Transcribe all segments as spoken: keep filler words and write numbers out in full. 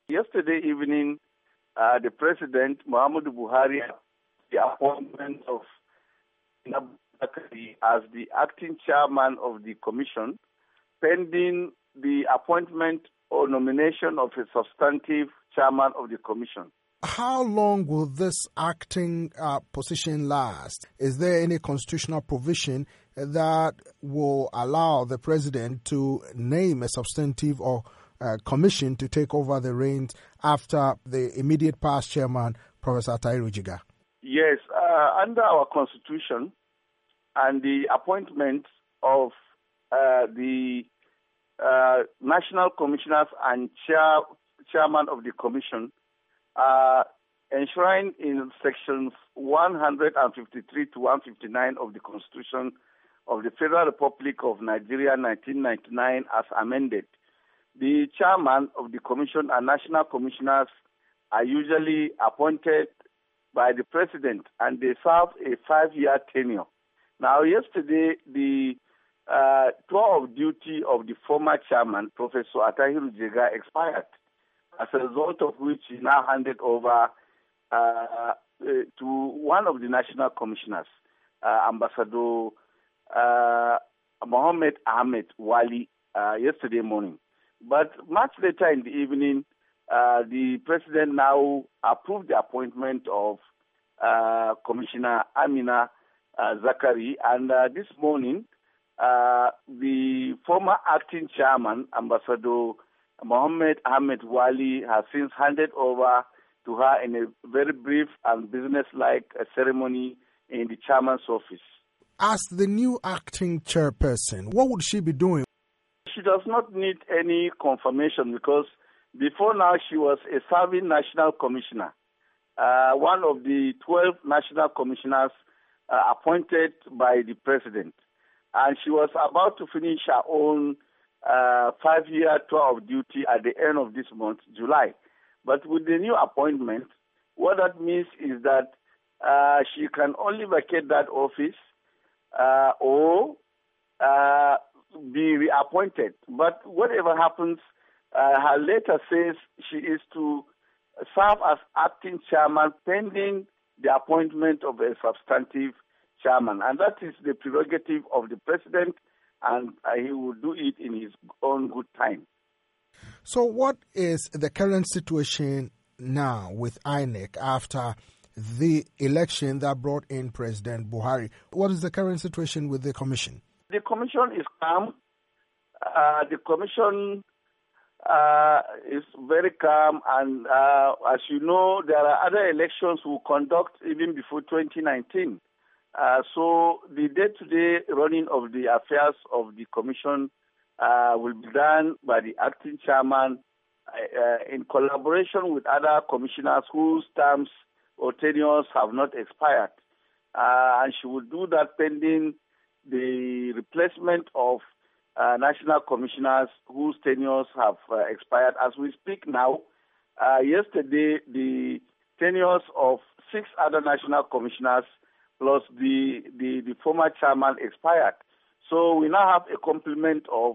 Yesterday evening, uh, the President, Muhammadu Buhari, the appointment of Nabu Zakari as the acting chairman of the commission, pending the appointment or nomination of a substantive chairman of the commission. How long will this acting uh, position last? Is there any constitutional provision that will allow the president to name a substantive or uh, commission to take over the reins after the immediate past chairman, Professor Tahiru Jega? Yes, uh, under our constitution and the appointment of uh, the uh, national commissioners and chair, chairman of the commission, Uh, enshrined in sections one fifty-three to one fifty-nine of the Constitution of the Federal Republic of Nigeria nineteen ninety-nine as amended. The chairman of the commission and national commissioners are usually appointed by the president and they serve a five-year tenure. Now, yesterday, the uh, tour of duty of the former chairman, Professor Tahiru Jega, expired, as a result of which he now handed over uh, uh, to one of the national commissioners, uh, Ambassador uh, Mohammed Ahmed Wali, uh, yesterday morning. But much later in the evening, uh, the president now approved the appointment of uh, Commissioner Amina uh, Zakari, and uh, this morning, uh, the former acting chairman, Ambassador Mohammed Ahmed Wali, has since handed over to her in a very brief and business-like ceremony in the chairman's office. As the new acting chairperson, what would she be doing? She does not need any confirmation because before now she was a serving national commissioner, uh, one of the twelve national commissioners uh, appointed by the president. And she was about to finish her own Uh, five-year tour of duty at the end of this month, July. But with the new appointment, what that means is that uh, she can only vacate that office uh, or uh, be reappointed. But whatever happens, uh, her letter says she is to serve as acting chairman pending the appointment of a substantive chairman. And that is the prerogative of the president, and uh, he will do it in his own good time. So what is the current situation now with I N E C after the election that brought in President Buhari? What is the current situation with the commission? The commission is calm. Uh, the commission uh, is very calm, and uh, as you know, there are other elections we'll conduct even before twenty nineteen. Uh, so the day-to-day running of the affairs of the commission uh, will be done by the acting chairman uh, in collaboration with other commissioners whose terms or tenures have not expired. Uh, and she will do that pending the replacement of uh, national commissioners whose tenures have uh, expired. As we speak now, uh, yesterday the tenures of six other national commissioners plus the, the, the former chairman expired. So we now have a complement of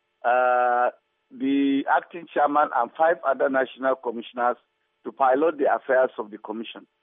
uh, the acting chairman and five other national commissioners to pilot the affairs of the commission.